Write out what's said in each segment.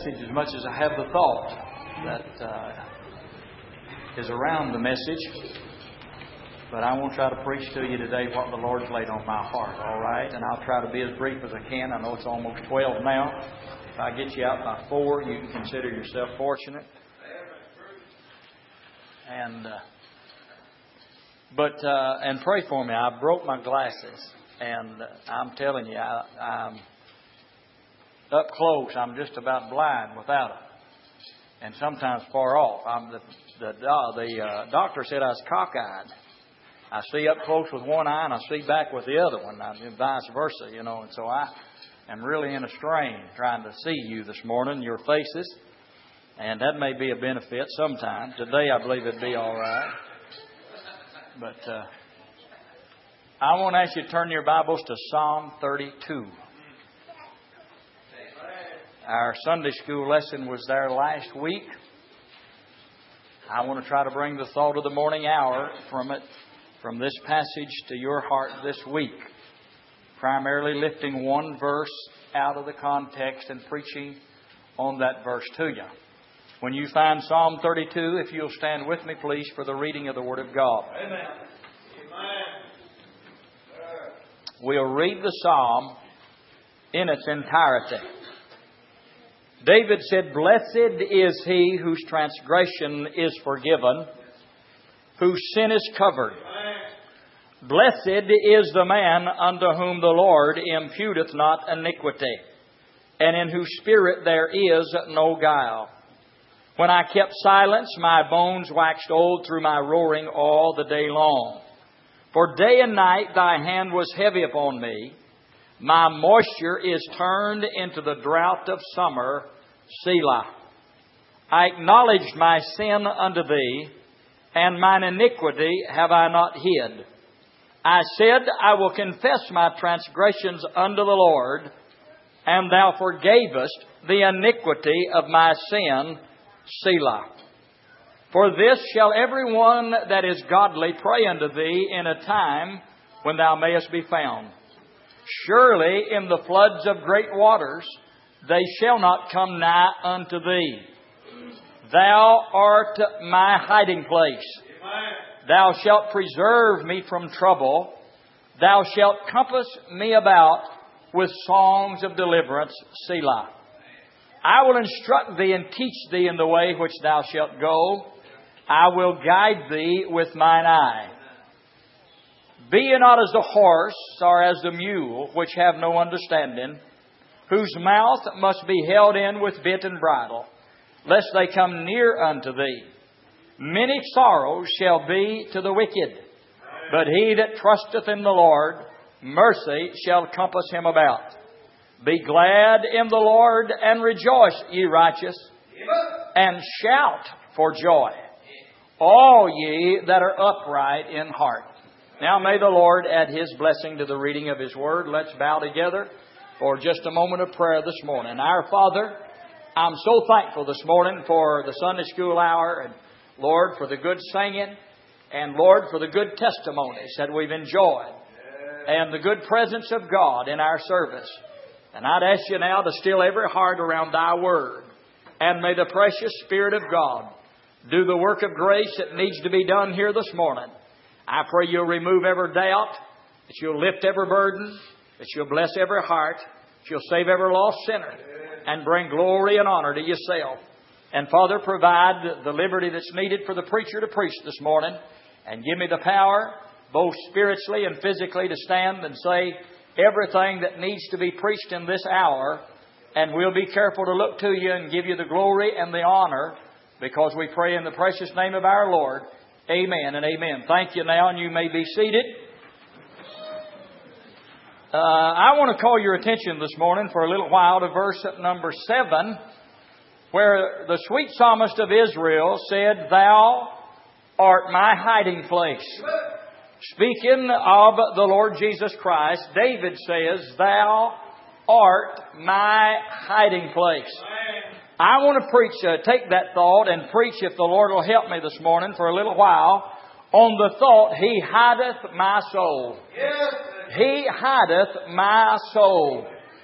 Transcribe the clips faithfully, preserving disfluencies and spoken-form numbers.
As much as I have the thought that uh, is around the message, but I won't try to preach to you today what the Lord's laid on my heart, all right? And I'll try to be as brief as I can. I know it's almost twelve now. If I get you out by four, you can consider yourself fortunate. And uh, but uh, and pray for me. I broke my glasses, and uh, I'm telling you, I, I'm up close. I'm just about blind without them, and sometimes far off. I'm the the uh, the uh, doctor said I was cockeyed. I see up close with one eye, and I see back with the other one, and vice versa, you know. And so I am really in a strain trying to see you this morning, your faces, and that may be a benefit sometime. Today, I believe it'd be all right. But uh, I want to ask you to turn your Bibles to Psalm thirty-two. Our Sunday school lesson was there last week. I want to try to bring the thought of the morning hour from it, from this passage to your heart this week. Primarily lifting one verse out of the context and preaching on that verse to you. When you find Psalm thirty-two, if you'll stand with me, please, for the reading of the Word of God. Amen. Amen. We'll read the Psalm in its entirety. David said, "Blessed is he whose transgression is forgiven, whose sin is covered. Blessed is the man unto whom the Lord imputeth not iniquity, and in whose spirit there is no guile. When I kept silence, my bones waxed old through my roaring all the day long. For day and night thy hand was heavy upon me. My moisture is turned into the drought of summer, Selah. I acknowledged my sin unto thee, and mine iniquity have I not hid. I said, I will confess my transgressions unto the Lord, and thou forgavest the iniquity of my sin, Selah. For this shall every one that is godly pray unto thee in a time when thou mayest be found. Surely in the floods of great waters they shall not come nigh unto thee. Thou art my hiding place. Thou shalt preserve me from trouble. Thou shalt compass me about with songs of deliverance, Selah. I will instruct thee and teach thee in the way which thou shalt go. I will guide thee with mine eye. Be ye not as the horse or as the mule, which have no understanding, whose mouth must be held in with bit and bridle, lest they come near unto thee. Many sorrows shall be to the wicked, but he that trusteth in the Lord, mercy shall compass him about. Be glad in the Lord and rejoice, ye righteous, and shout for joy, all ye that are upright in heart." Now may the Lord add His blessing to the reading of His Word. Let's bow together for just a moment of prayer this morning. Our Father, I'm so thankful this morning for the Sunday school hour, and Lord, for the good singing, and Lord, for the good testimonies that we've enjoyed, and the good presence of God in our service. And I'd ask you now to still every heart around Thy Word, and may the precious Spirit of God do the work of grace that needs to be done here this morning. I pray You'll remove every doubt, that You'll lift every burden, that You'll bless every heart, that You'll save every lost sinner, and bring glory and honor to Yourself. And Father, provide the liberty that's needed for the preacher to preach this morning, and give me the power, both spiritually and physically, to stand and say everything that needs to be preached in this hour. And we'll be careful to look to You and give You the glory and the honor, because we pray in the precious name of our Lord. Amen and amen. Thank you now, and you may be seated. Uh, I want to call your attention this morning for a little while to verse number seven, where the sweet psalmist of Israel said, "Thou art my hiding place." Speaking of the Lord Jesus Christ, David says, "Thou art my hiding place." I want to preach, uh, take that thought and preach, if the Lord will help me this morning for a little while, on the thought, He hideth my soul. He hideth my soul.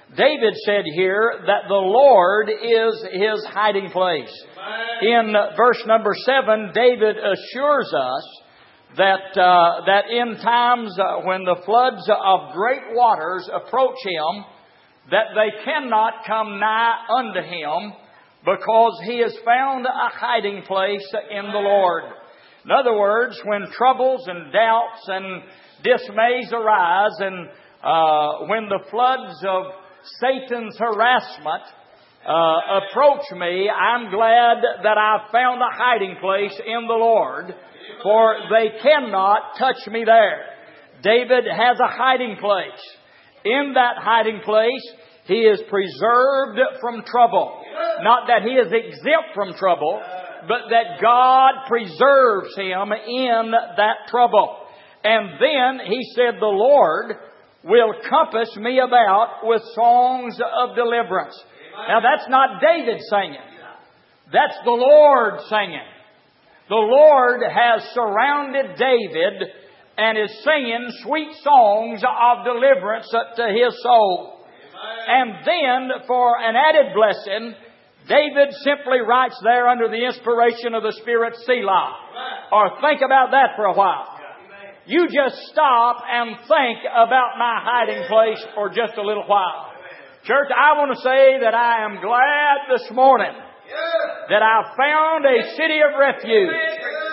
David said here that the Lord is his hiding place. In verse number seven, David assures us that uh, that in times uh, when the floods of great waters approach him, that they cannot come nigh unto him, because he has found a hiding place in the Lord. In other words, when troubles and doubts and dismays arise, and uh, when the floods of Satan's harassment uh, approach me, I'm glad that I've found a hiding place in the Lord, for they cannot touch me there. David has a hiding place. In that hiding place, he is preserved from trouble. Not that he is exempt from trouble, but that God preserves him in that trouble. And then he said, the Lord will compass me about with songs of deliverance. Now that's not David singing. That's the Lord singing. The Lord has surrounded David and is singing sweet songs of deliverance to his soul. And then, for an added blessing, David simply writes there under the inspiration of the Spirit, Selah. Or think about that for a while. You just stop and think about my hiding place for just a little while. Church, I want to say that I am glad this morning that I found a city of refuge.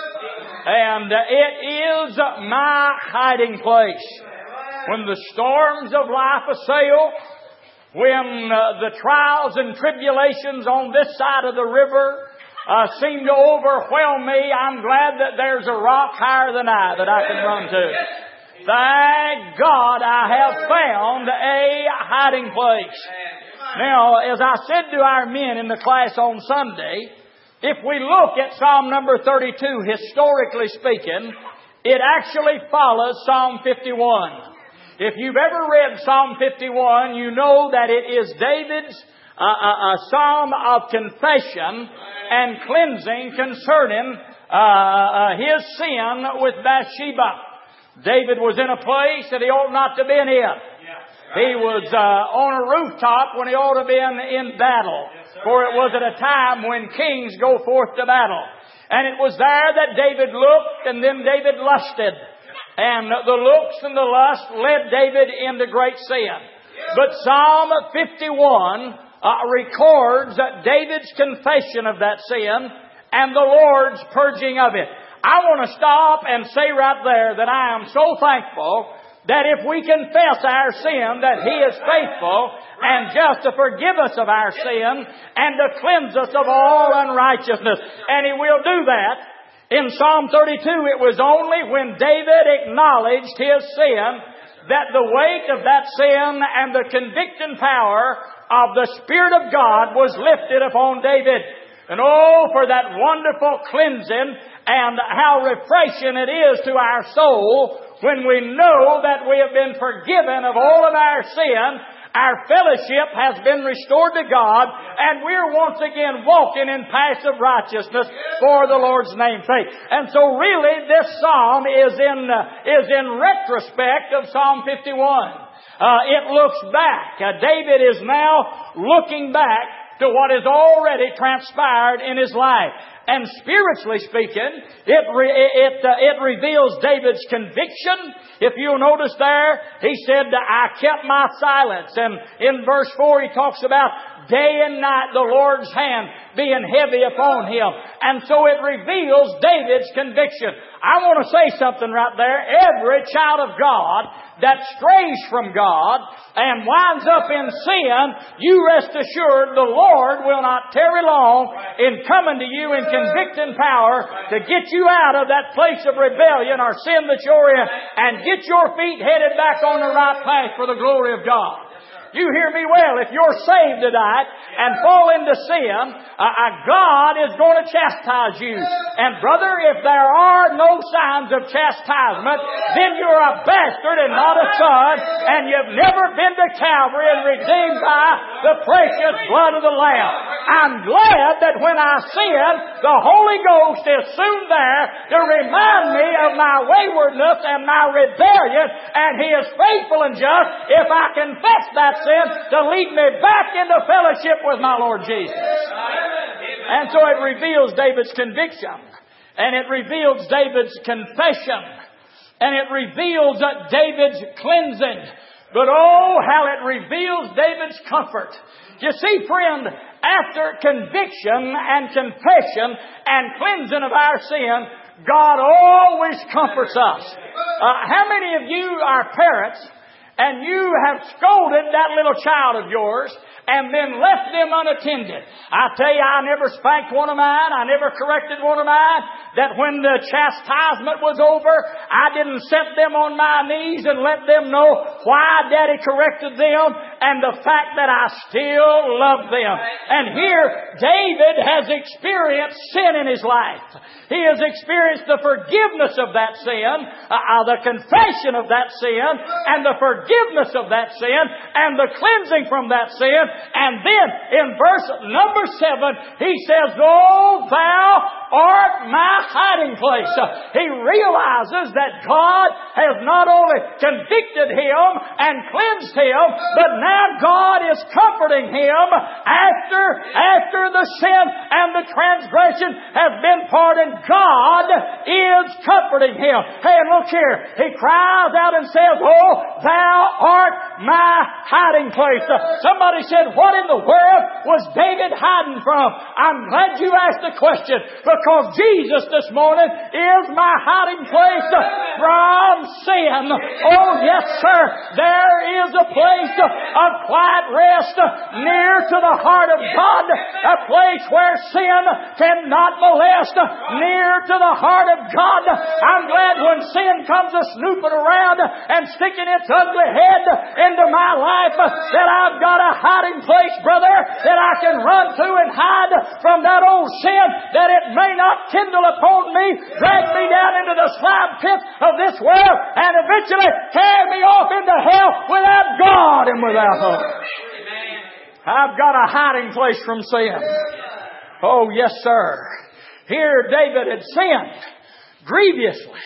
And it is my hiding place. When the storms of life assail, when uh, the trials and tribulations on this side of the river uh, seem to overwhelm me, I'm glad that there's a rock higher than I that I can run to. Thank God I have found a hiding place. Now, as I said to our men in the class on Sunday, if we look at Psalm number thirty-two, historically speaking, it actually follows Psalm fifty-one. If you've ever read Psalm fifty-one, you know that it is David's uh, uh, a psalm of confession and cleansing concerning uh, uh, his sin with Bathsheba. David was in a place that he ought not to have been in. He was uh, on a rooftop when he ought to have been in battle. For it was at a time when kings go forth to battle. And it was there that David looked, and then David lusted. And the looks and the lust led David into great sin. But Psalm fifty-one uh, records David's confession of that sin and the Lord's purging of it. I want to stop and say right there that I am so thankful that if we confess our sin, that He is faithful and just to forgive us of our sin and to cleanse us of all unrighteousness. And He will do that. In Psalm thirty-two, it was only when David acknowledged his sin that the weight of that sin and the convicting power of the Spirit of God was lifted upon David. And oh, for that wonderful cleansing and how refreshing it is to our soul when we know that we have been forgiven of all of our sin. Our fellowship has been restored to God, and we're once again walking in paths of righteousness for the Lord's name's sake. And so really this psalm is in, uh, is in retrospect of Psalm fifty-one. Uh, it looks back. Uh, David is now looking back to what has already transpired in his life. And spiritually speaking, it re, it uh, it reveals David's conviction. If you'll notice there, he said, I kept my silence. And in verse four, he talks about day and night the Lord's hand being heavy upon him. And so it reveals David's conviction. I want to say something right there. Every child of God that strays from God and winds up in sin, you rest assured the Lord will not tarry long in coming to you in convicting power to get you out of that place of rebellion or sin that you're in and get your feet headed back on the right path for the glory of God. You hear me well. If you're saved tonight and fall into sin, uh, uh, God is going to chastise you. And brother, if there are no signs of chastisement, then you're a bastard and not a son, and you've never been to Calvary and redeemed by the precious blood of the Lamb. I'm glad that when I sin, the Holy Ghost is soon there to remind me of my waywardness and my rebellion, and He is faithful and just if I confess that sin to lead me back into fellowship with my Lord Jesus. And so it reveals David's conviction. And it reveals David's confession. And it reveals uh, David's cleansing. But oh, how it reveals David's comfort. You see, friend, after conviction and confession and cleansing of our sin, God always comforts us. Uh, how many of you are parents and you have scolded that little child of yours and then left them unattended? I tell you, I never spanked one of mine. I never corrected one of mine. That when the chastisement was over, I didn't set them on my knees and let them know why Daddy corrected them and the fact that I still love them. And here, David has experienced sin in his life. He has experienced the forgiveness of that sin, uh, the confession of that sin, and the forgiveness of that sin, and the cleansing from that sin. And then in verse number seven, he says, "O thou art my hiding place." He realizes that God has not only convicted him and cleansed him, but now God is comforting him after, after the sin and the transgression has been pardoned. God is comforting him. Hey, and look here. He cries out and says, "Oh, thou art my hiding place." Somebody said, what in the world was David hiding from? I'm glad you asked the question, because Jesus this morning is my hiding place from sin. Oh, yes, sir. There is a place of quiet rest near to the heart of God, a place where sin cannot molest, near to the heart of God. I'm glad when sin comes a snooping around and sticking its ugly head into my life that I've got a hiding place, brother, that I can run to and hide from that old sin, that it may not kindle upon me, drag me down into the slime pit of this world, and eventually carry me off into hell without God and without hope. I've got a hiding place from sin. Oh, yes, sir. Here David had sinned grievously.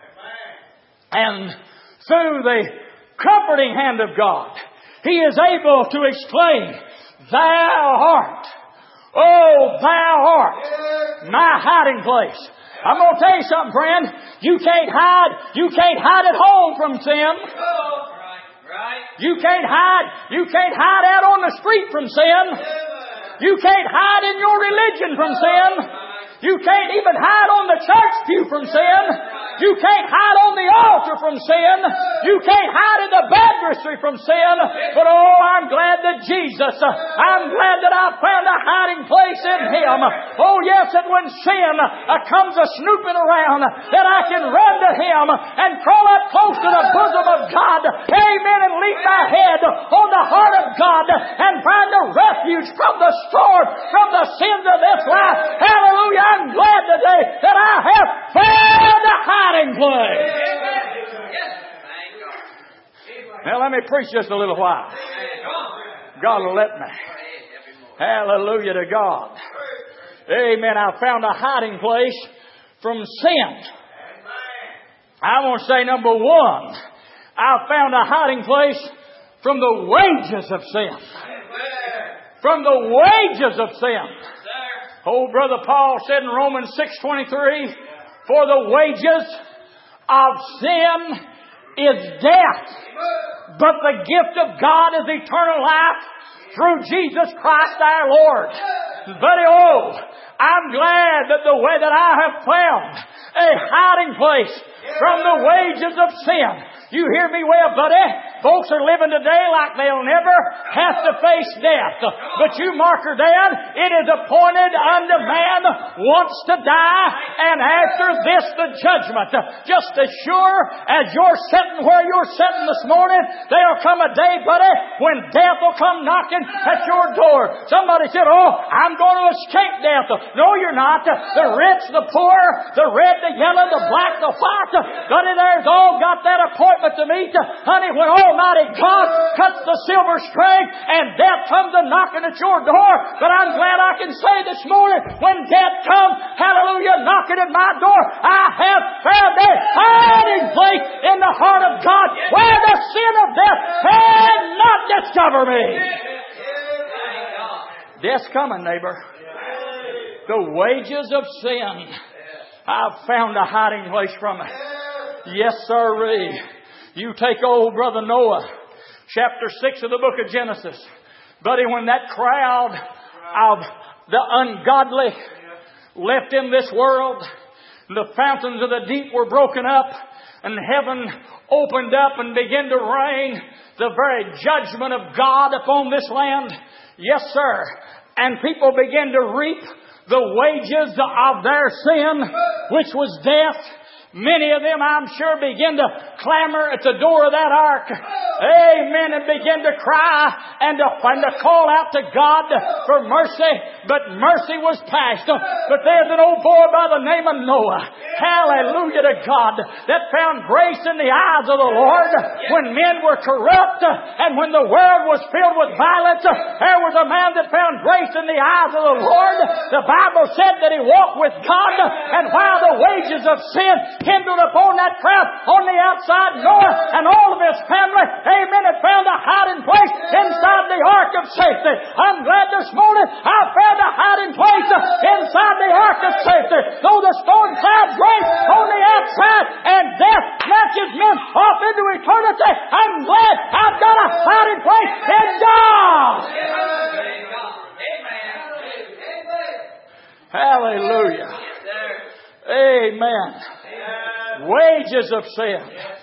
And through the comforting hand of God, he is able to exclaim, "Thou art, oh, thou art my hiding place." I'm going to tell you something, friend. You can't hide. You can't hide at home from sin. You can't hide. You can't hide out on the street from sin. You can't hide in your religion from sin. You can't even hide on the church pew from sin. You can't hide on the altar from sin. You can't hide in the baptistry from sin. But oh, I'm glad that Jesus, I'm glad that I found a hiding place in Him. Oh yes, that when sin comes a snooping around, that I can run to Him and crawl up close to the bosom of God. Amen. And lean my head on the heart of God and find a refuge from the storm, from the sins of this life. Hallelujah. I'm glad today that I have found a hiding place. Now let me preach just a little while. God will let me. Hallelujah to God. Amen. I found a hiding place from sin. I want to say number one, I found a hiding place from the wages of sin. From the wages of sin. Oh, Brother Paul said in Romans six twenty-three, "For the wages of sin is death, but the gift of God is eternal life through Jesus Christ our Lord." Buddy, oh, I'm glad that the way that I have found a hiding place from the wages of sin. You hear me well, buddy? Folks are living today like they'll never have to face death. But you mark her down, it is appointed unto man once to die, and after this the judgment. Just as sure as you're sitting where you're sitting this morning, there'll come a day, buddy, when death will come knocking at your door. Somebody said, "Oh, I'm going to escape death." No, you're not. The rich, the poor, the red, the yellow, the black, the white, buddy, there's all got that appointment something to meet. Honey, when Almighty God cuts the silver string and death comes a knocking at your door, but I'm glad I can say this morning, when death comes, hallelujah, knocking at my door, I have found a hiding place in the heart of God where the sin of death cannot discover me. Death's coming, neighbor. The wages of sin, I've found a hiding place from it. Yes, sirree. You take old brother Noah, chapter six of the book of Genesis. Buddy, when that crowd of the ungodly left in this world, the fountains of the deep were broken up, and heaven opened up and began to rain the very judgment of God upon this land. Yes, sir. And people began to reap the wages of their sin, which was death. Many of them, I'm sure, began to clamor at the door of that ark. Amen. And began to cry and to, and to call out to God for mercy. But mercy was past. But there's an old boy by the name of Noah. Hallelujah to God. That found grace in the eyes of the Lord when men were corrupt and when the world was filled with violence. There was a man that found grace in the eyes of the Lord. The Bible said that he walked with God, and while the wages of sin kindled upon that crowd on the outside, Noah and all of his family, amen, had found a hiding place inside the ark of safety. I'm glad this morning I found a hiding place inside the ark of safety. Though the storm clouds rain on the outside and death snatches men off into eternity, I'm glad I've got a hiding place in God. Hallelujah. Amen. Wages of sin.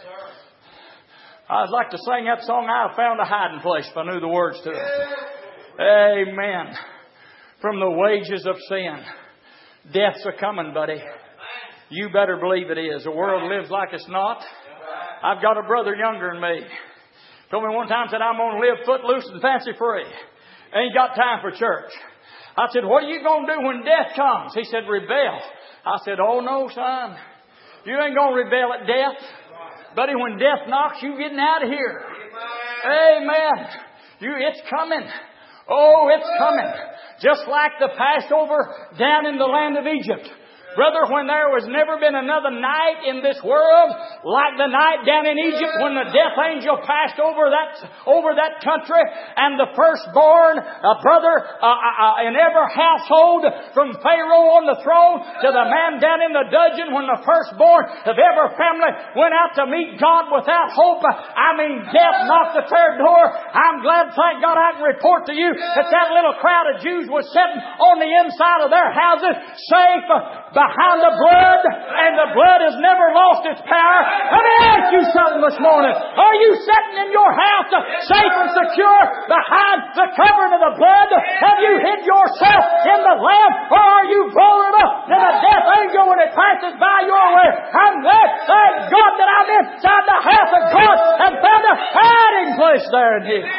I'd like to sing that song, I Found a Hiding Place, if I knew the words to it. Amen. From the wages of sin. Death's a coming, buddy. You better believe it is. The world lives like it's not. I've got a brother younger than me. Told me one time, said, I'm going to live footloose and fancy free. Ain't got time for church. I said, what are you going to do when death comes? He said, rebel. I said, oh no, son. You ain't going to rebel at death. Buddy, when death knocks, you getting out of here. Amen. You, it's coming. Oh, it's coming. Just like the Passover down in the land of Egypt. Brother, when there was never been another night in this world like the night down in Egypt when the death angel passed over that over that country, and the firstborn, uh, brother, uh, uh, in every household, from Pharaoh on the throne to the man down in the dungeon, when the firstborn of every family went out to meet God without hope, I mean, death knocked at their door. I'm glad, thank God, I can report to you that that little crowd of Jews was sitting on the inside of their houses, safe behind the blood, and the blood has never lost its power. Let me ask you something this morning. Are you sitting in your house safe and secure behind the covering of the blood? Have you hid yourself in the Lamb, or are you vulnerable to the death angel when it passes by your way? I'm glad, thank God, that I'm inside the house of God and found a hiding place there in Him.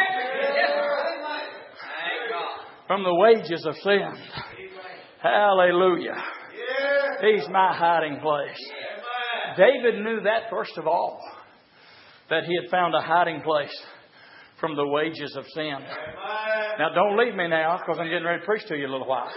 From the wages of sin. Hallelujah. He's my hiding place. David knew that first of all, that he had found a hiding place from the wages of sin. Now don't leave me now, because I'm getting ready to preach to you a little while.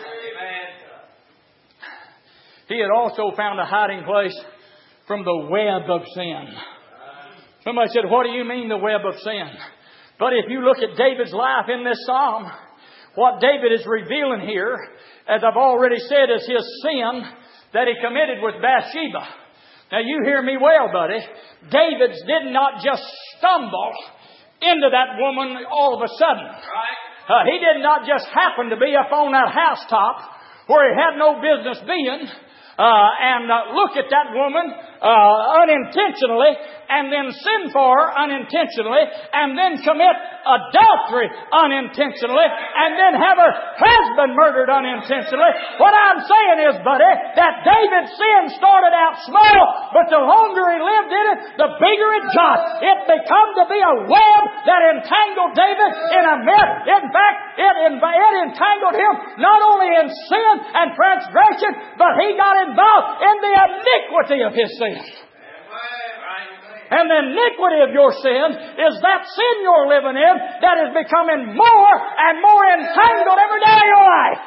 He had also found a hiding place from the web of sin. Somebody said, what do you mean the web of sin? But if you look at David's life in this psalm, what David is revealing here, as I've already said, is his sin that he committed with Bathsheba. Now you hear me well, buddy. David did not just stumble into that woman all of a sudden. Uh, he did not just happen to be up on that housetop where he had no business being uh, and uh, look at that woman uh, unintentionally and then sin for her unintentionally and then commit adultery unintentionally and then have her husband murdered unintentionally. What I'm saying is, buddy, that David's sin started out small, but the longer he lived in it, the bigger it got. It became to be a web that entangled David in a mess. In fact, it, it entangled him not only in sin and transgression, but he got involved in the iniquity of his sin. And the iniquity of your sin is that sin you're living in that is becoming more and more entangled every day of your life.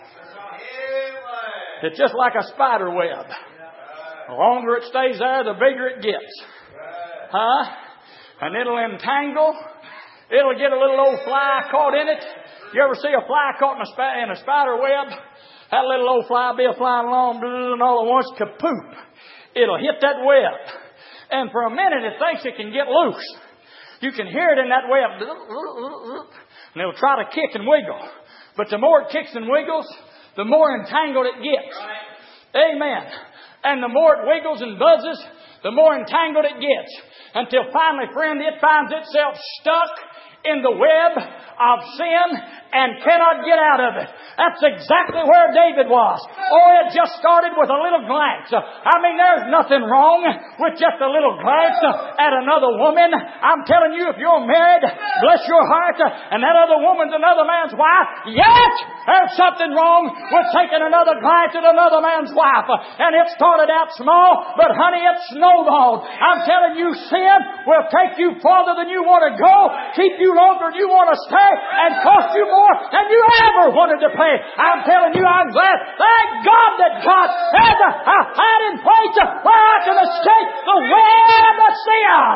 It's just like a spider web. The longer it stays there, the bigger it gets. Huh? And it'll entangle. It'll get a little old fly caught in it. You ever see a fly caught in a, sp- in a spider web? That little old fly will be flying along, and all at once, kapoop. It'll hit that web. And for a minute, it thinks it can get loose. You can hear it in that web. And it'll try to kick and wiggle. But the more it kicks and wiggles, the more entangled it gets. Amen. And the more it wiggles and buzzes, the more entangled it gets. Until finally, friend, it finds itself stuck in the web of sin and cannot get out of it. That's exactly where David was. Oh, it just started with a little glance. I mean, there's nothing wrong with just a little glance at another woman. I'm telling you, if you're married, bless your heart, and that other woman's another man's wife, yes, there's something wrong with taking another glance at another man's wife. And it started out small, but honey, it snowballed. I'm telling you, sin will take you farther than you want to go, keep you longer than you want to stay, and cost you more than you ever wanted to pay. I'm telling you, I'm glad. Thank God that God has a, a hiding place where I can escape the web of sin.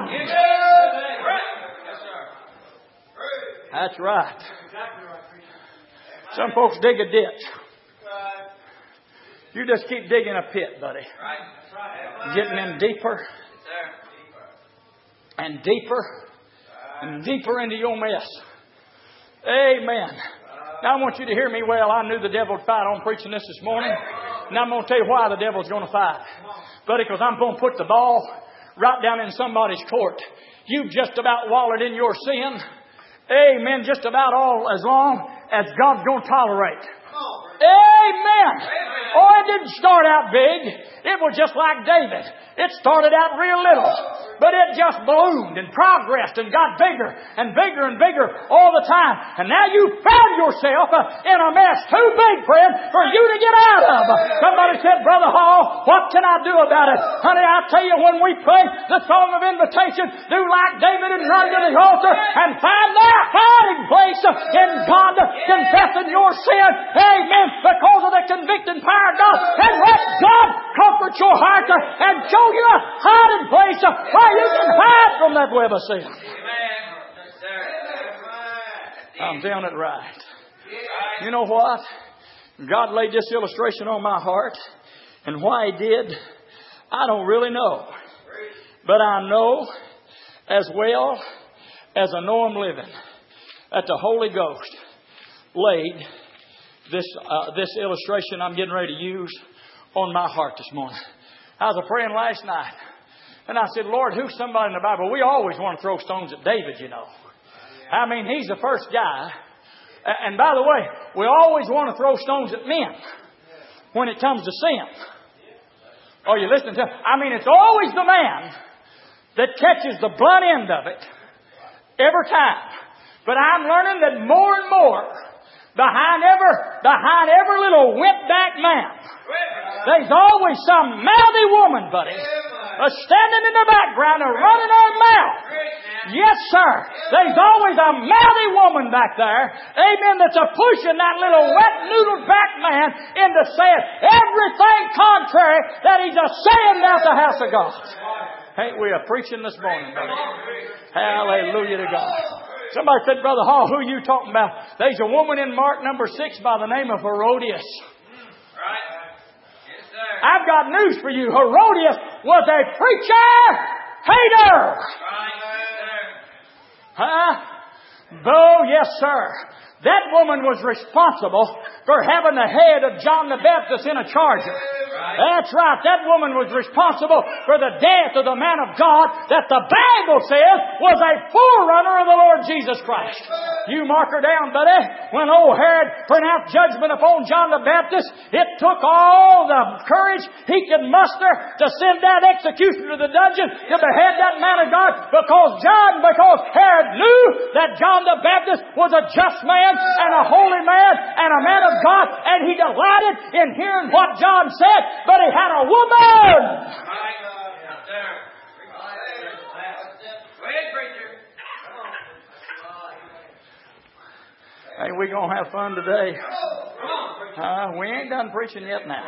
That's right. Some folks dig a ditch. You just keep digging a pit, buddy. Getting in deeper and deeper and deeper into your mess. Amen. Now I want you to hear me well. I knew the devil would fight on preaching this this morning. And I'm going to tell you why the devil's going to fight. Buddy, because I'm going to put the ball right down in somebody's court. You've just about wallowed in your sin. Amen. Just about all as long as God's going to tolerate. Amen. Oh, it didn't start out big. It was just like David. It started out real little. But it just bloomed and progressed and got bigger and bigger and bigger all the time. And now you found yourself in a mess too big, friend, for you to get out of. Somebody said, Brother Hall, what can I do about it? Honey, I tell you, when we pray the song of invitation, do like David and run to the altar and find that hiding place in God, confessing your sin. Amen. Because of the convicting power of God. And let God comfort your heart and show you a hiding place where you can hide from that web of sin. I'm telling it right. You know what? God laid this illustration on my heart. And why He did, I don't really know. But I know as well as I know I'm living that the Holy Ghost laid this uh, this illustration I'm getting ready to use on my heart this morning. I was praying last night. And I said, Lord, who's somebody in the Bible? We always want to throw stones at David, you know. I mean, he's the first guy. And by the way, we always want to throw stones at men when it comes to sin. Oh, you listening to? I mean, it's always the man that catches the blunt end of it every time. But I'm learning that more and more, behind every, behind every little wimp-back man, there's always some mouthy woman, buddy, uh, standing in the background and running her mouth. Yes, sir. There's always a mouthy woman back there, amen, that's a pushing that little wet-noodled back man into saying everything contrary that he's a saying about the house of God. Ain't we a preaching this morning, buddy? Hallelujah to God. Somebody said, Brother Hall, who are you talking about? There's a woman in Mark number six by the name of Herodias. Right. Yes, sir. I've got news for you. Herodias was a preacher hater. Right, sir. Huh? Oh, yes, sir. That woman was responsible for having the head of John the Baptist in a charger. That's right. That woman was responsible for the death of the man of God that the Bible says was a forerunner of the Lord Jesus Christ. You mark her down, buddy. When old Herod pronounced judgment upon John the Baptist, it took all the courage he could muster to send that executioner to the dungeon to behead that man of God, because John, because Herod knew that John the Baptist was a just man and a holy man and a man of God, and he delighted in hearing what John said. But he had a woman Hey, we going to have fun today. Uh, we ain't done preaching yet now.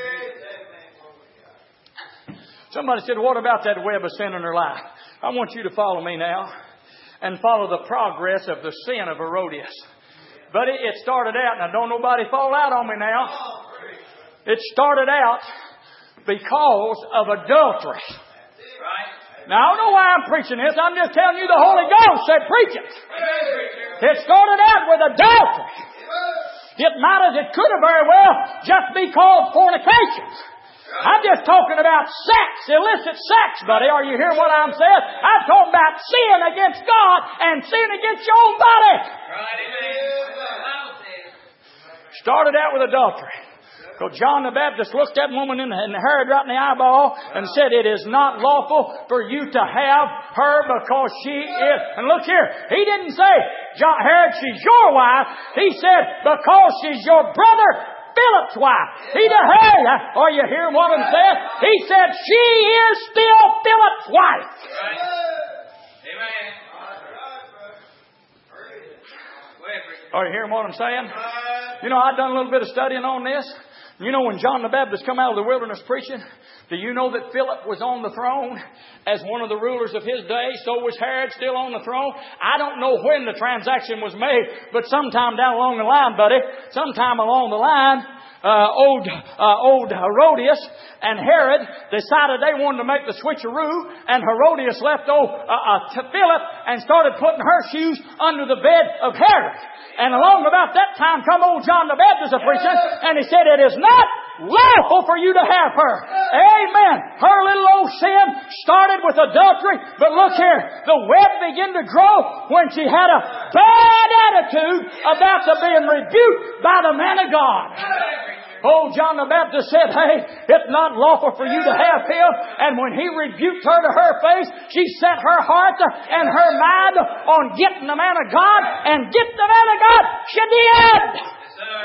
Somebody said, what about that web of sin in her life? I want you to follow me now and follow the progress of the sin of Herodias. But it, it started out, now don't nobody fall out on me now. It started out because of adultery. Now, I don't know why I'm preaching this. I'm just telling you the Holy Ghost said preach it. It started out with adultery. It might as it could have very well just be called fornication. I'm just talking about sex, illicit sex, buddy. Are you hearing what I'm saying? I'm talking about sin against God and sin against your own body. Started out with adultery. So John the Baptist looked that woman in the, in the Herod right in the eyeball and said, it is not lawful for you to have her because she is... And look here, he didn't say, John, Herod, she's your wife. He said, because she's your brother Philip's wife. He did, hey, are you hearing what I'm saying? He said, she is still Philip's wife. Amen. Are you hearing what I'm saying? You know, I've done a little bit of studying on this. You know, when John the Baptist come out of the wilderness preaching, do you know that Philip was on the throne as one of the rulers of his day? So was Herod still on the throne. I don't know when the transaction was made, but sometime down along the line, buddy, sometime along the line, uh, old, uh, old Herodias and Herod decided they wanted to make the switcheroo, and Herodias left old uh, uh, to Philip and started putting her shoes under the bed of Herod. And along about that time come old John the Baptist a preaching, and he said, it is not lawful for you to have her. Amen. Her little old sin started with adultery, but look here, the web began to grow when she had a bad attitude about the being rebuked by the man of God. Old John the Baptist said, hey, it's not lawful for you to have him. And when he rebuked her to her face, she set her heart and her mind on getting the man of God, and get the man of God she did. Yes, sir.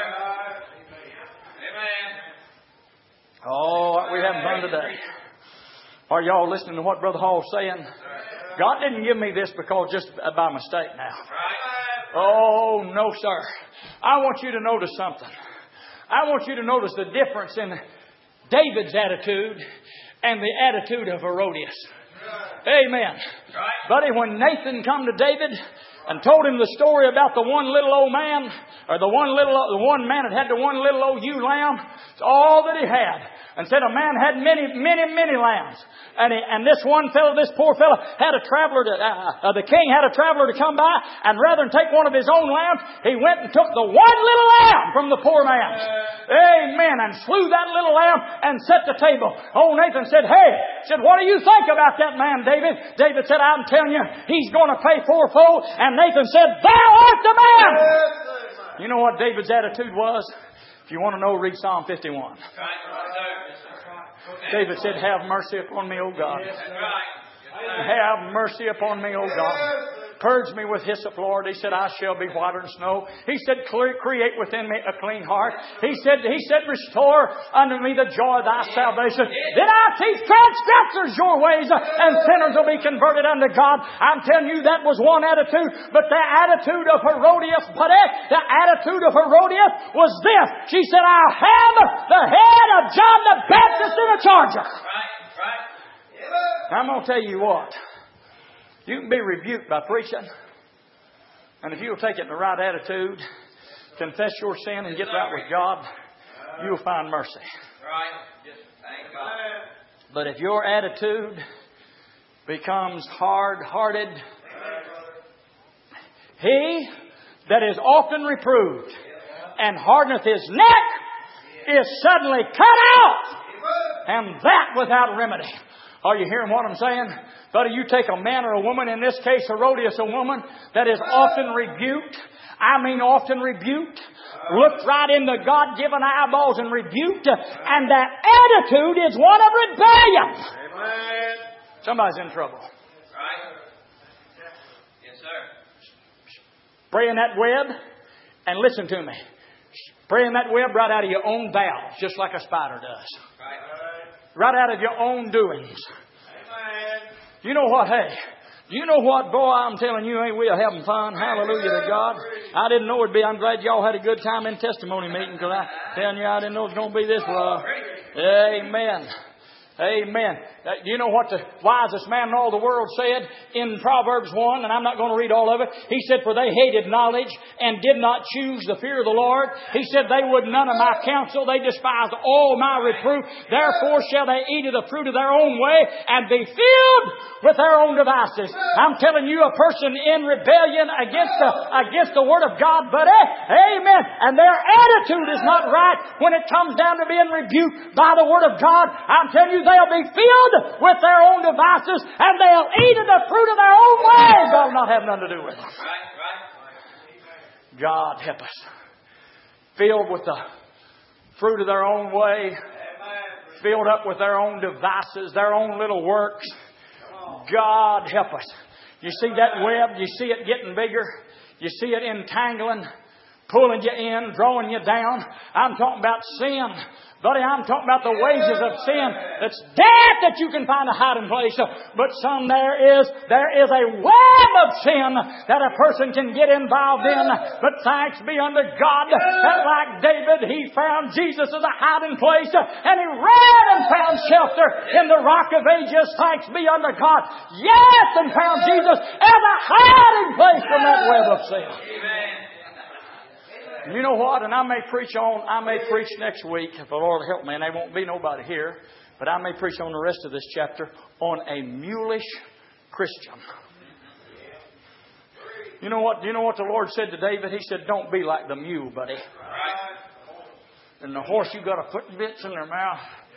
Amen. Oh, we haven't done today. Are y'all listening to what Brother Hall's saying? God didn't give me this because just by mistake now. Oh, no, sir. I want you to notice something. I want you to notice the difference in David's attitude and the attitude of Herodias. Amen. Buddy, when Nathan come to David and told him the story about the one little old man, or the one little, the one man that had the one little old ewe lamb, it's all that he had. And said a man had many, many, many lambs. And he, and this one fellow, this poor fellow, had a traveler to, uh, uh, the king had a traveler to come by, and rather than take one of his own lambs, he went and took the one little lamb from the poor man's. Amen. And slew that little lamb and set the table. Old Nathan said, hey, said, what do you think about that man, David? David said, I'm telling you, he's going to pay fourfold. And Nathan said, thou art the man. You know what David's attitude was? If you want to know, read Psalm fifty-one. David said, have mercy upon me, O God. Have mercy upon me, O God. Purge me with hyssop, Lord. He said, I shall be whiter than snow. He said, create within me a clean heart. He said, He said, restore unto me the joy of thy salvation. Then I teach transgressors your ways, and sinners will be converted unto God. I'm telling you, that was one attitude. But the attitude of Herodias, buddy, the attitude of Herodias was this. She said, I'll have the head of John the Baptist in a charger. Right, right. I'm going to tell you what. You can be rebuked by preaching. And if you'll take it in the right attitude, confess your sin and get right with God, you'll find mercy. Right. Just thank God. But if your attitude becomes hard-hearted, he that is often reproved and hardeneth his neck is suddenly cut out, and that without remedy. Are you hearing what I'm saying? Buddy, you take a man or a woman, in this case Herodias, a woman that is often rebuked. I mean often rebuked. Looked right in the God-given eyeballs and rebuked. And that attitude is one of rebellion. Amen. Somebody's in trouble. Right. Yes, sir. Spray in that web and listen to me. Spray in that web right out of your own bowels, just like a spider does. Right. Right out of your own doings. Amen. You know what? Hey, You know what, boy, I'm telling you, ain't we having fun? Hallelujah to God. I didn't know it'd be. I'm glad y'all had a good time in testimony meeting, because I'm telling you, I didn't know it was going to be this rough. Amen. Amen. Uh, you know what the wisest man in all the world said in Proverbs one, and I'm not going to read all of it. He said, for they hated knowledge and did not choose the fear of the Lord. He said, they would none of my counsel. They despised all my reproof. Therefore shall they eat of the fruit of their own way and be filled with their own devices. I'm telling you, a person in rebellion against the, against the Word of God, buddy, amen, and their attitude is not right when it comes down to being rebuked by the Word of God. I'm telling you, they'll be filled with their own devices and they'll eat of the fruit of their own way. God will not have nothing to do with it. God help us. Filled with the fruit of their own way. Filled up with their own devices, their own little works. God help us. You see that web? You see it getting bigger? You see it entangling, pulling you in, drawing you down? I'm talking about sin. Buddy, I'm talking about the wages of sin. It's death that you can find a hiding place. But son, there is, there is a web of sin that a person can get involved in. But thanks be unto God that like David, he found Jesus as a hiding place. And he ran and found shelter in the rock of ages. Thanks be unto God. Yes, and found Jesus as a hiding place from that web of sin. Amen. You know what? And I may preach on, I may preach next week, if the Lord help me, and there won't be nobody here, but I may preach on the rest of this chapter on a mulish Christian. You know what? You know what the Lord said to David? He said, don't be like the mule, buddy. And the horse, you got to put bits in their mouth.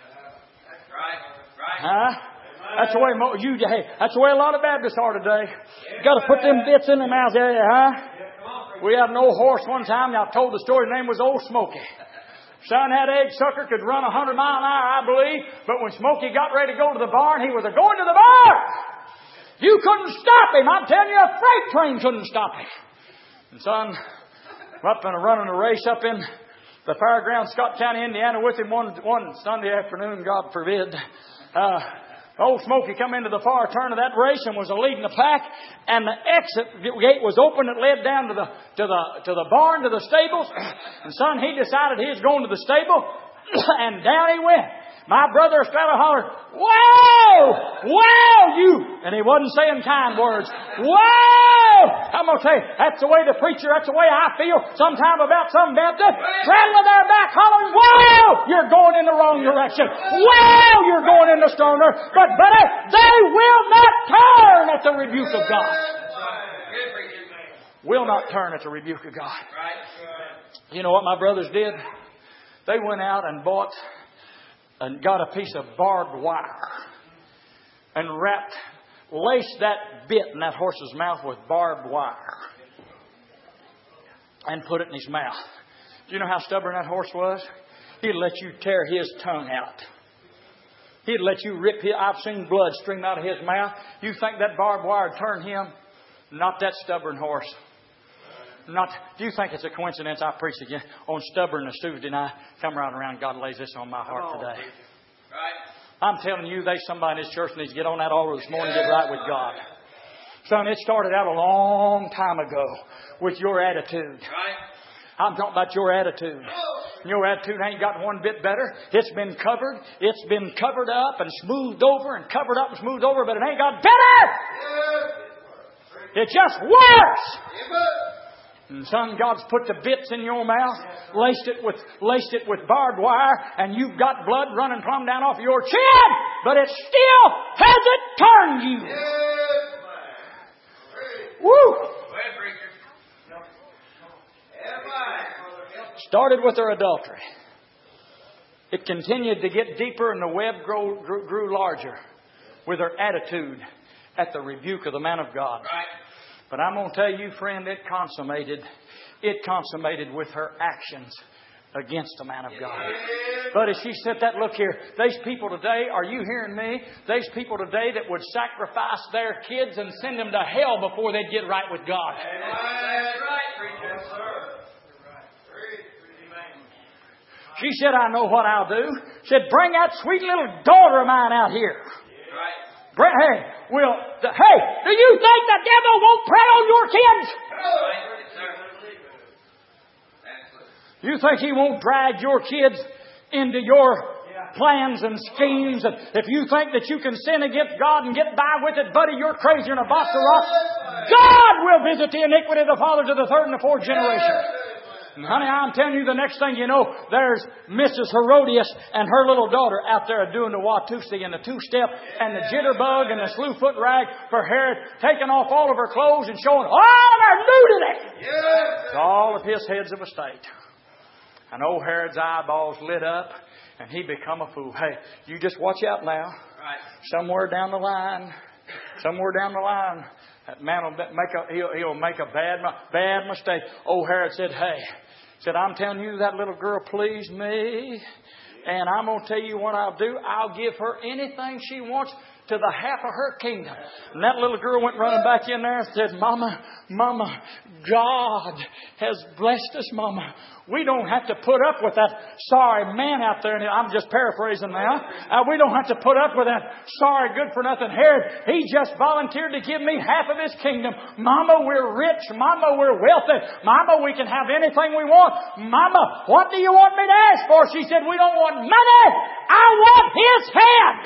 Huh? That's the way you, hey, that's the way a lot of Baptists are today. You got to put them bits in their mouth, yeah, huh? We had an old horse one time, and I told the story, his name was Old Smoky. Son had egg sucker, could run a hundred mile an hour, I believe. But when Smoky got ready to go to the barn, he was a going to the barn. You couldn't stop him. I'm telling you, a freight train couldn't stop him. And son, up and running a race up in the fairgrounds, Scott County, Indiana, with him one one Sunday afternoon, God forbid. Uh, Old Smoky come into the far turn of that race and was leading the pack, and the exit gate was open that led down to the to the to the barn, to the stables. And son, he decided he was going to the stable, and down he went. My brother started hollering, "Whoa! Wow, you!" And he wasn't saying kind words. Whoa! I'm going to tell you, that's the way the preacher, that's the way I feel sometimes about some Baptists. Rattling their back, hollering, "Wow! You're going in the wrong direction. Wow! You're going in the stoner." But, buddy, they will not turn at the rebuke of God. Will not turn at the rebuke of God. You know what my brothers did? They went out and bought and got a piece of barbed wire and wrapped, laced that bit in that horse's mouth with barbed wire and put it in his mouth. Do you know how stubborn that horse was? He'd let you tear his tongue out. He'd let you rip his, I've seen blood stream out of his mouth. You think that barbed wire would turn him? Not that stubborn horse. Not. Do you think it's a coincidence I preached again on stubbornness Tuesday night? Come right around. God lays this on my heart today. I'm telling you, there's somebody in this church needs to get on that altar this morning and get right with God. Son, it started out a long time ago with your attitude. I'm talking about your attitude. Your attitude ain't got one bit better. It's been covered. It's been covered up and smoothed over and covered up and smoothed over, but it ain't got better. It just works. And son, God's put the bits in your mouth, laced it with laced it with barbed wire, and you've got blood running plumb down off your chin, but it still hasn't turned you. Woo! Started with her adultery. It continued to get deeper, and the web grew, grew, grew larger with her attitude at the rebuke of the man of God. But I'm going to tell you, friend, it consummated. It consummated with her actions against the man of God. But as she said that, look here, there's people today, are you hearing me? There's people today that would sacrifice their kids and send them to hell before they'd get right with God. That's right, preacher. She said, I know what I'll do. She said, bring that sweet little daughter of mine out here. Hey, will, hey, do you think the devil won't prey on your kids? You think he won't drag your kids into your plans and schemes? And if you think that you can sin against God and get by with it, buddy, you're crazy in a box of rocks. God will visit the iniquity of the father to the third and the fourth generation. And honey, I'm telling you, the next thing you know, there's Missus Herodias and her little daughter out there doing the Watusi and the two-step and the jitterbug and the slew-foot rag for Herod, taking off all of her clothes and showing all of her nudity. It's all of his heads of a state. And old Herod's eyeballs lit up and he become a fool. Hey, you just watch out now. Somewhere down the line, somewhere down the line, that man will make a, he'll, he'll make a bad, bad mistake. Old Herod said, hey, said, I'm telling you, that little girl pleased me. And I'm going to tell you what I'll do. I'll give her anything she wants to the half of her kingdom. And that little girl went running back in there and said, Mama, Mama, God has blessed us, Mama. We don't have to put up with that sorry man out there. And I'm just paraphrasing now. Uh, we don't have to put up with that sorry, good-for-nothing Herod. He just volunteered to give me half of his kingdom. Mama, we're rich. Mama, we're wealthy. Mama, we can have anything we want. Mama, what do you want me to ask for? She said, we don't want money. I want his hand.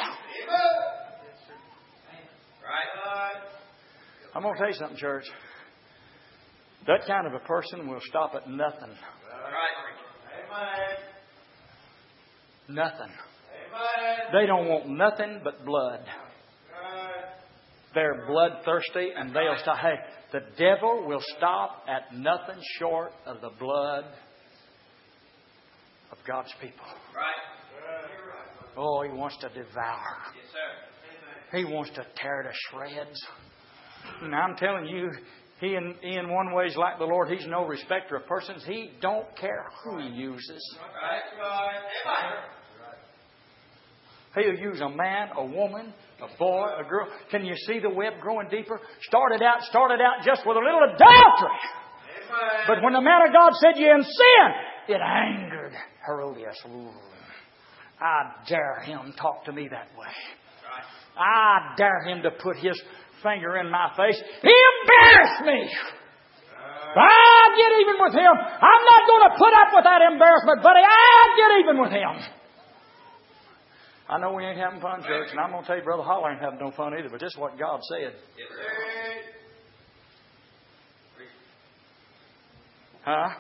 Right. I'm going to tell you something, church. That kind of a person will stop at nothing. Right. Nothing. Amen. They don't want nothing but blood. Right. They're bloodthirsty and they'll stop. Hey, the devil will stop at nothing short of the blood of God's people. Right. Oh, he wants to devour. Yes, sir. He wants to tear to shreds. And I'm telling you, He in, he in one way is like the Lord. He's no respecter of persons. He don't care who He uses. He'll use a man, a woman, a boy, a girl. Can you see the web growing deeper? Started out, started out just with a little adultery. But when the man of God said you're in sin, it angered Herodias. Ooh, I dare him talk to me that way. I dare him to put his finger in my face. He embarrassed me. I'll get even with him. I'm not going to put up with that embarrassment, buddy. I'll get even with him. I know we ain't having fun, church, and I'm going to tell you, Brother Holler ain't having no fun either, but this is what God said. Huh?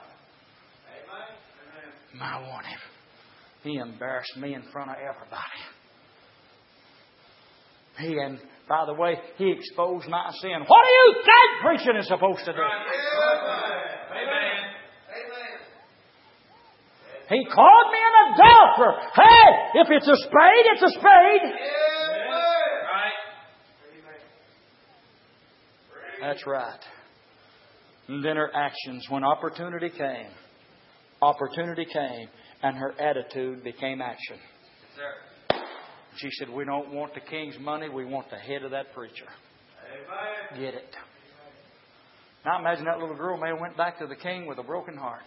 I want him. He embarrassed me in front of everybody. He and by the way, he exposed my sin. What do you think preaching is supposed to do? Amen. He called me an adulterer. Hey, if it's a spade, it's a spade. That's right. And then her actions, when opportunity came, opportunity came, and her attitude became action. She said, we don't want the king's money. We want the head of that preacher. Amen. Get it. Now imagine that little girl may have went back to the king with a broken heart.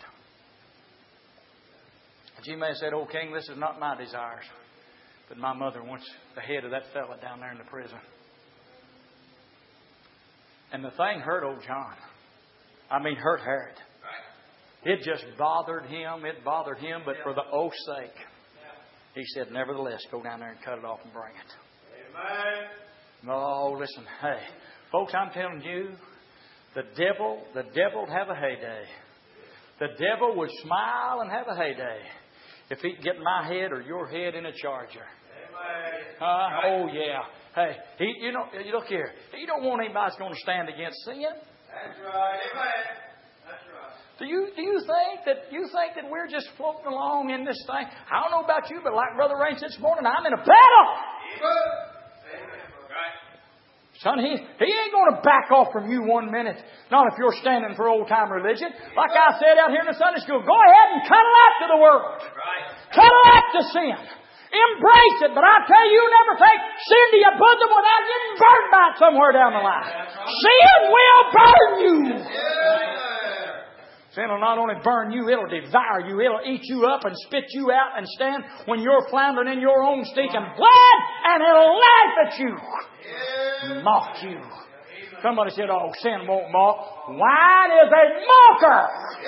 She may have said, oh, king, this is not my desires. But my mother wants the head of that fella down there in the prison. And the thing hurt old John. I mean, hurt Herod. It just bothered him. It bothered him. But for the oath's sake, he said, nevertheless, go down there and cut it off and bring it. Amen. Oh, listen. Hey, folks, I'm telling you, the devil, the devil would have a heyday. The devil would smile and have a heyday if he could get my head or your head in a charger. Amen. Uh, right. Oh, yeah. Hey, he, you know, look here. You don't want anybody that's going to stand against sin. That's right. Amen. Do you do you think that you think that we're just floating along in this thing? I don't know about you, but like Brother Rain said this morning, I'm in a battle. Son, he, he ain't going to back off from you one minute. Not if you're standing for old-time religion. Like I said out here in the Sunday school, go ahead and cuddle up to the world. Cuddle up to sin. Embrace it. But I tell you, never take sin to your bosom without getting burned by it somewhere down the line. Sin will burn you. Sin will not only burn you, it'll devour you. It'll eat you up and spit you out and stand when you're floundering in your own stinking blood, and it'll laugh at you. Mock you. Somebody said, oh, sin won't mock. Wine is a mocker.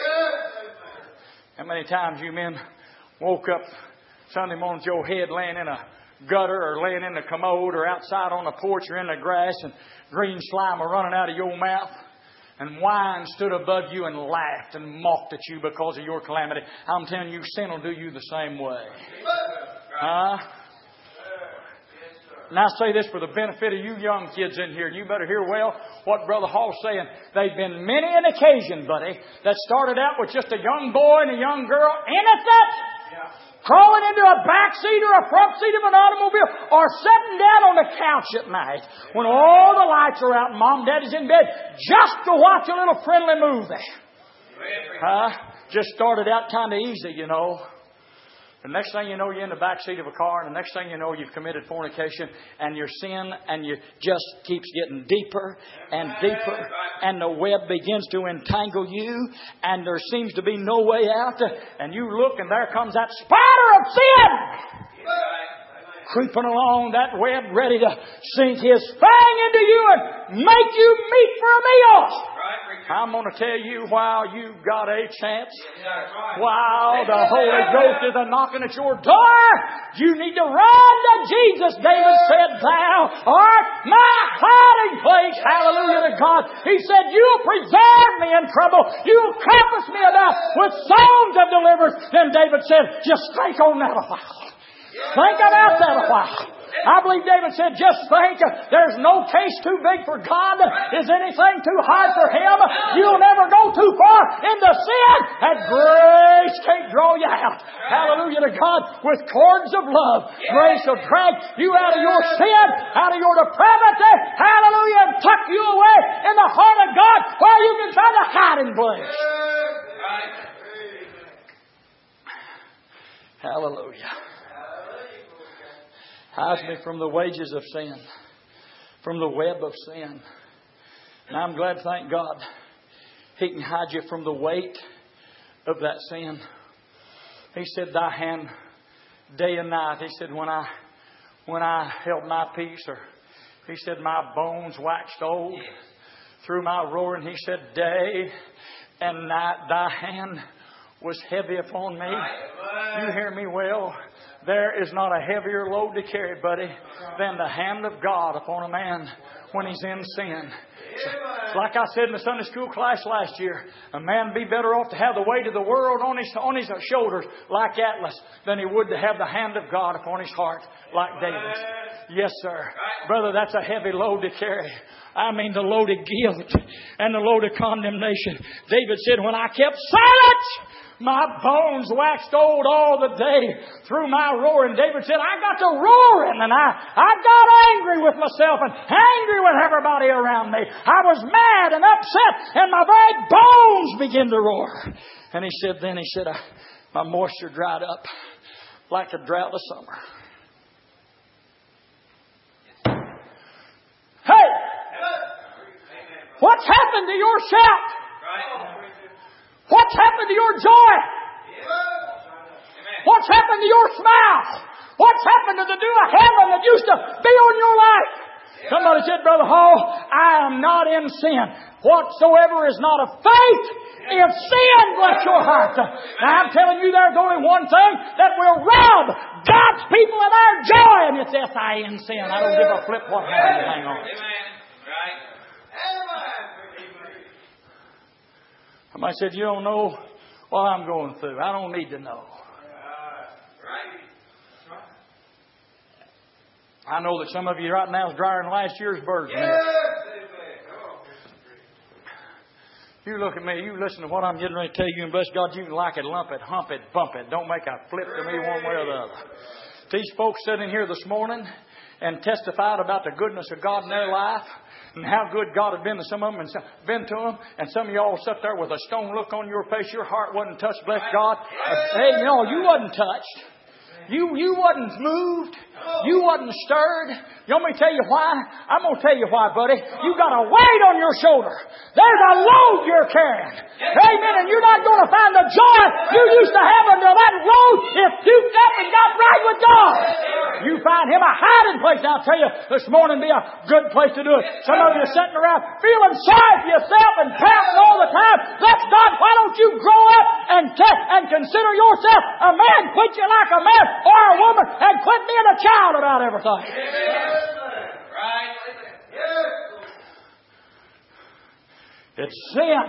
How many times you men woke up Sunday morning with your head laying in a gutter or laying in the commode or outside on the porch or in the grass and green slime are running out of your mouth and wine stood above you and laughed and mocked at you because of your calamity? I'm telling you, sin will do you the same way. Huh? Now I say this for the benefit of you young kids in here. You better hear well what Brother Hall's saying. There's been many an occasion, buddy, that started out with just a young boy and a young girl, innocent, yeah, crawling into a back seat or a front seat of an automobile or sitting down on the couch at night when all the lights are out and Mom and Daddy's in bed just to watch a little friendly movie. Huh? Just started out kind of easy, you know. The next thing you know, you're in the back seat of a car, and the next thing you know, you've committed fornication, and your sin, and you just keeps getting deeper and deeper, and the web begins to entangle you, and there seems to be no way out, and you look, and there comes that spider of sin creeping along that web, ready to sink his fang into you and make you meat for a meal. I'm going to tell you, while you've got a chance, while the Holy Ghost is a knocking at your door, you need to run to Jesus. David said, Thou art my hiding place. Hallelujah to God. He said, You'll preserve me in trouble. You'll compass me about with songs of deliverance. Then David said, just think on that a while. Think about that a while. I believe David said, just think, there's no case too big for God. Is anything too hard for Him? You'll never go too far into sin, and grace can't draw you out. Hallelujah to God. With cords of love, grace will drag you out of your sin, out of your depravity. Hallelujah. And tuck you away in the heart of God where you can find a hiding place. Hallelujah. Hides me from the wages of sin, from the web of sin. And I'm glad, thank God, He can hide you from the weight of that sin. He said, Thy hand day and night. He said, when I when I held my peace, or He said, my bones waxed old through my roaring. He said, day and night Thy hand was heavy upon me. You hear me well. There is not a heavier load to carry, buddy, than the hand of God upon a man when he's in sin. Like I said in the Sunday school class last year, a man would be better off to have the weight of the world on his, on his shoulders like Atlas than he would to have the hand of God upon his heart like David. Yes, sir. Brother, that's a heavy load to carry. I mean the load of guilt and the load of condemnation. David said, when I kept silent, my bones waxed old all the day through my roaring. David said, I got to roaring, and I, I got angry with myself and angry with everybody around me. I was mad and upset, and my very bones began to roar. And he said, then he said, I, my moisture dried up like a drought of summer. Hey! What's happened to your shout? What's happened to your joy? What's happened to your smile? What's happened to the dew of heaven that used to be on your life? Somebody said, Brother Hall, I am not in sin. Whatsoever is not of faith is sin, bless your heart. Now I'm telling you, there's only one thing that will rob God's people of our joy, and it's S I N sin. I don't give a flip what happens. Hang on. Somebody said, you don't know what I'm going through. I don't need to know. I know that some of you right now is drying last year's birds. You look at me, you listen to what I'm getting ready to tell you, and bless God, you can like it, lump it, hump it, bump it. Don't make a flip to me one way or the other. These folks sitting here this morning and testified about the goodness of God in their life, and how good God had been to some of them and been to them. And some of y'all sat there with a stone look on your face. Your heart wasn't touched. Bless God. Hey, no, you wasn't touched. You, you wasn't moved. You wasn't stirred. You want me to tell you why? I'm going to tell you why, buddy. You got a weight on your shoulder. There's a load you're carrying. Amen. And you're not going to find the joy you used to have under that load if you got and got right with God. You find Him a hiding place. Now, I'll tell you, this morning be a good place to do it. Some of you are sitting around feeling sorry for yourself and pouting all the time. That's God. Why don't you grow up and, te- and consider yourself a man? Quit you like a man or a woman and quit being a child about everything. Right. It's sin.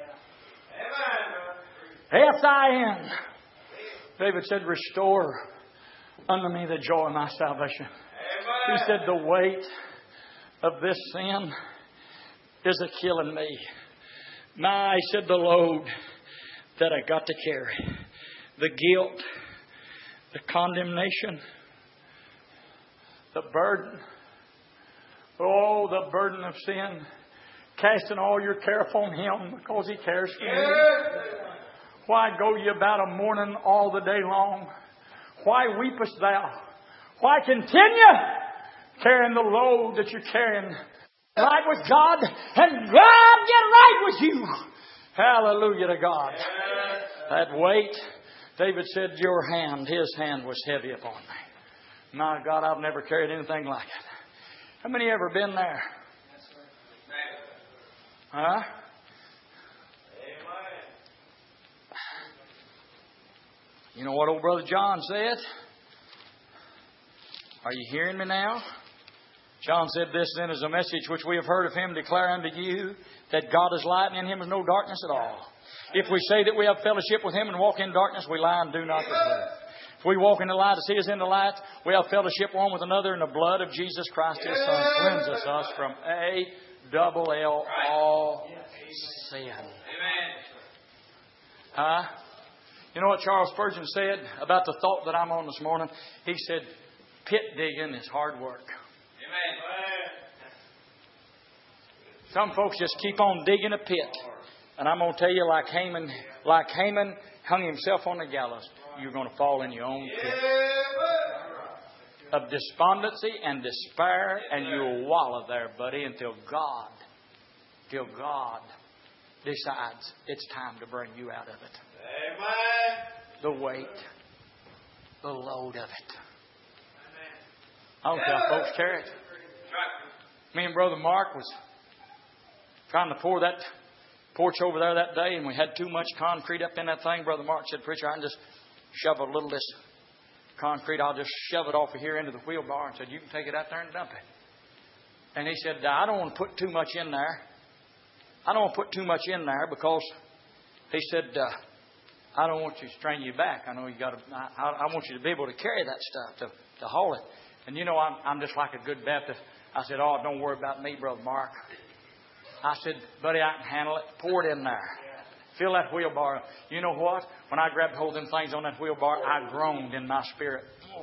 S I N. David said, restore unto me the joy of my salvation. He said, the weight of this sin is a killing me. My, he said, the load that I got to carry. The guilt, the condemnation, the burden. Oh, the burden of sin. Casting all your care upon Him because He cares for you. Why go ye about a mourning all the day long? Why weepest thou? Why continue carrying the load that you're carrying? Right with God, and God get right with you. Hallelujah to God. That weight, David said, your hand, His hand was heavy upon me. My God, I've never carried anything like it. How many ever been there? Huh? You know what old Brother John said? Are you hearing me now? John said, this then is a message which we have heard of Him, declare unto you that God is light and in Him is no darkness at all. If we say that we have fellowship with Him and walk in darkness, we lie and do not the truth. If we walk in the light as He is in the light, we have fellowship one with another, and the blood of Jesus Christ, His Son, cleanses us from A double L all sin. Amen. Huh? You know what Charles Spurgeon said about the thought that I'm on this morning? He said, pit digging is hard work. Amen. Some folks just keep on digging a pit. And I'm going to tell you, like Haman, like Haman hung himself on the gallows, you're going to fall in your own pit of despondency and despair, and you'll wallow there, buddy, until God, till God decides it's time to bring you out of it. Amen. The weight, the load of it. I don't care how folks carry it. Me and Brother Mark was trying to pour that porch over there that day, and we had too much concrete up in that thing. Brother Mark said, Preacher, I can just shove a little of this concrete. I'll just shove it off of here into the wheelbarrow. And said, you can take it out there and dump it. And he said, I don't want to put too much in there. I don't want to put too much in there because he said, uh, I don't want you to strain you back. I know you got to. I, I want you to be able to carry that stuff to, to haul it. And you know, I'm, I'm just like a good Baptist. I said, oh, don't worry about me, Brother Mark. I said, buddy, I can handle it. Pour it in there. Fill that wheelbarrow. You know what? When I grabbed hold of them things on that wheelbarrow, I groaned in my spirit. Oh.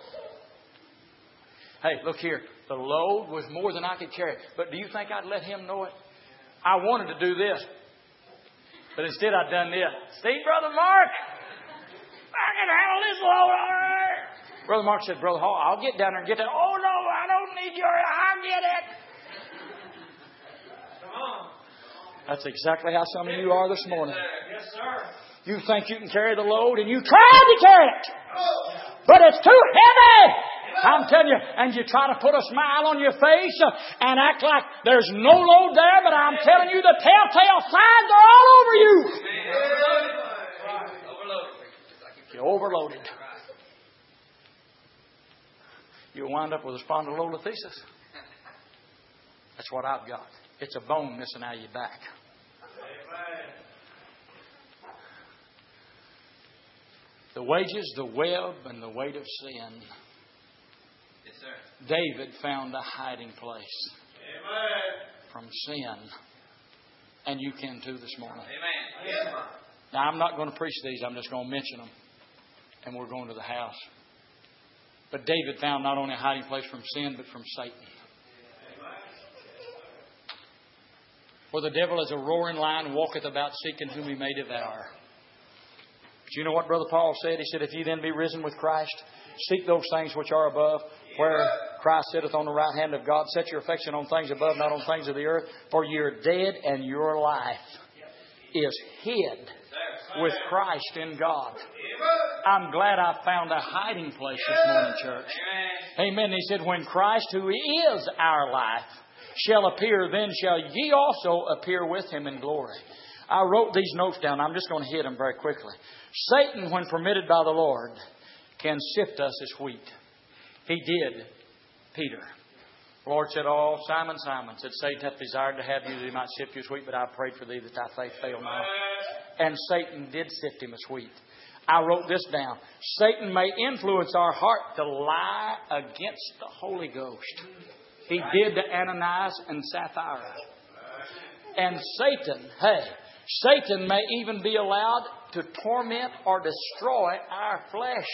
Hey, look here. The load was more than I could carry. But do you think I'd let him know it? I wanted to do this. But instead I'd done this. See, Brother Mark? I can handle this load all right. Brother Mark said, Brother Hall, I'll get down there and get that. Oh, no, I don't need your... I'll get it. That's exactly how some of you are this morning. Yes, sir. You think you can carry the load, and you try to carry it. But it's too heavy. I'm telling you. And you try to put a smile on your face and act like there's no load there. But I'm telling you, the telltale signs are all over you. Overloaded. You're overloaded. You'll wind up with a spondylolisthesis. That's what I've got. It's a bone missing out of your back. The wages, the web, and the weight of sin. Yes, sir. David found a hiding place Amen. from sin. And you can too this morning. Amen. Yes, sir. Now, I'm not going to preach these. I'm just going to mention them. And we're going to the house. But David found not only a hiding place from sin, but from Satan. For the devil as a roaring lion walketh about seeking whom he may devour. But Do you know what Brother Paul said? He said, if ye then be risen with Christ, seek those things which are above, where Christ sitteth on the right hand of God. Set your affection on things above, not on things of the earth. For ye are dead, and your life is hid with Christ in God. I'm glad I found a hiding place this morning, church. Amen. He said, when Christ, who is our life, shall appear, then shall ye also appear with Him in glory. I wrote these notes down. I'm just going to hit them very quickly. Satan, when permitted by the Lord, can sift us as wheat. He did Peter. The Lord said, oh, Simon, Simon, said, Satan hath desired to have you that he might sift you as wheat, but I prayed for thee that thy faith fail not. And Satan did sift him as wheat. I wrote this down. Satan may influence our heart to lie against the Holy Ghost. He did to Ananias and Sapphira. And Satan, hey, Satan may even be allowed to torment or destroy our flesh.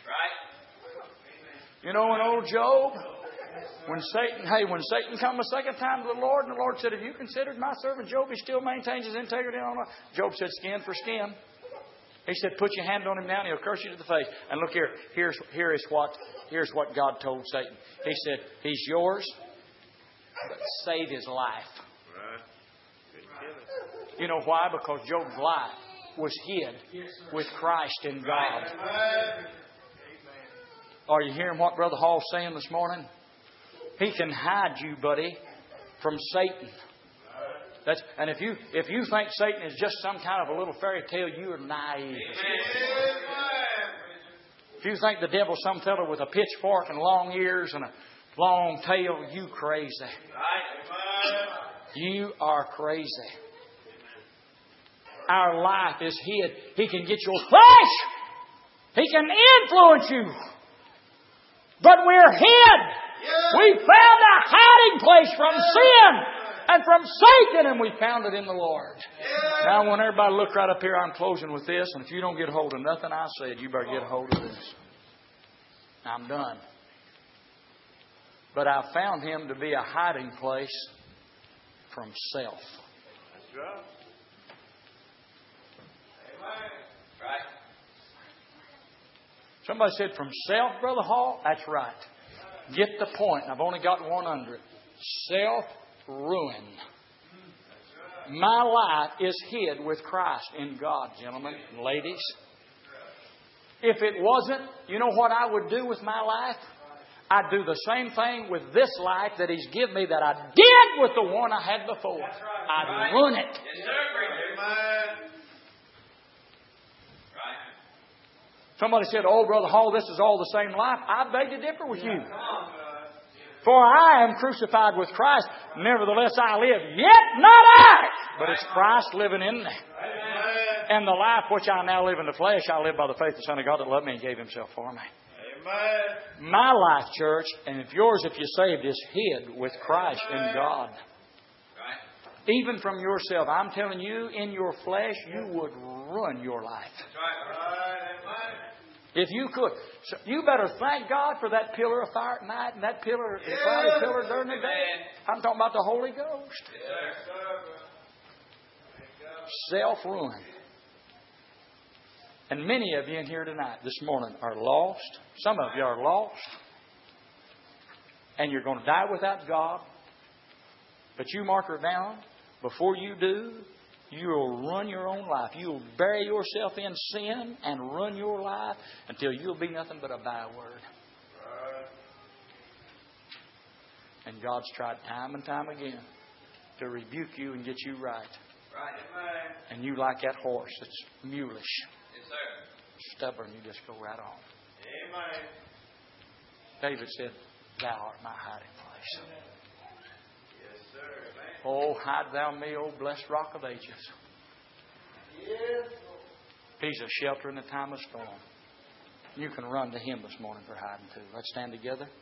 You know, in old Job, when Satan, hey, when Satan come a second time to the Lord, and the Lord said, have you considered my servant Job? He still maintains his integrity. On Job said, skin for skin. He said, put your hand on him now and he'll curse you to the face. And look here, here's, here is what, here's what God told Satan. He said, he's yours, but save his life. You know why? Because Job's life was hid with Christ in God. Are you hearing what Brother Hall's saying this morning? He can hide you, buddy, from Satan. That's, and if you if you think Satan is just some kind of a little fairy tale, you are naive. If you think the devil's some fellow with a pitchfork and long ears and a long tail, you crazy. You are crazy. Our life is hid. He can get your flesh. He can influence you. But we're hid. We found a hiding place from sin and from Satan, and we found it in the Lord. Now I want everybody to look right up here. I'm closing with this, and if you don't get hold of nothing I said, you better get a hold of this. I'm done. But I found him to be a hiding place from self. That's right. Somebody said, from self, Brother Hall? That's right. Get the point. I've only got one under it. Self-ruin. My life is hid with Christ in God, gentlemen and ladies. If it wasn't, you know what I would do with my life? I'd do the same thing with this life that He's given me that I did with the one I had before. I'd ruin it. Somebody said, oh, Brother Hall, this is all the same life. I beg to differ with you. For I am crucified with Christ. Nevertheless, I live. Yet not I, but it's Christ living in me. And the life which I now live in the flesh, I live by the faith of the Son of God that loved me and gave Himself for me. Amen. My life, church, and if yours, if you're saved, is hid with Christ in God. Even from yourself. I'm telling you, in your flesh, you would ruin your life. If you could. So you better thank God for that pillar of fire at night and that pillar, the cloudy pillar during the day. I'm talking about the Holy Ghost. Self-ruin. And many of you in here tonight, this morning, are lost. Some of you are lost. And you're going to die without God. But you mark her down. Before you do, you'll run your own life. You'll bury yourself in sin and run your life until you'll be nothing but a byword. And God's tried time and time again to rebuke you and get you right. And you like that horse that's mulish. Stubborn, you just go right on. Amen. David said, Thou art my hiding place. Yes, sir. Oh, hide thou me, O blessed rock of ages. Yes. He's a shelter in the time of storm. You can run to Him this morning for hiding too. Let's stand together.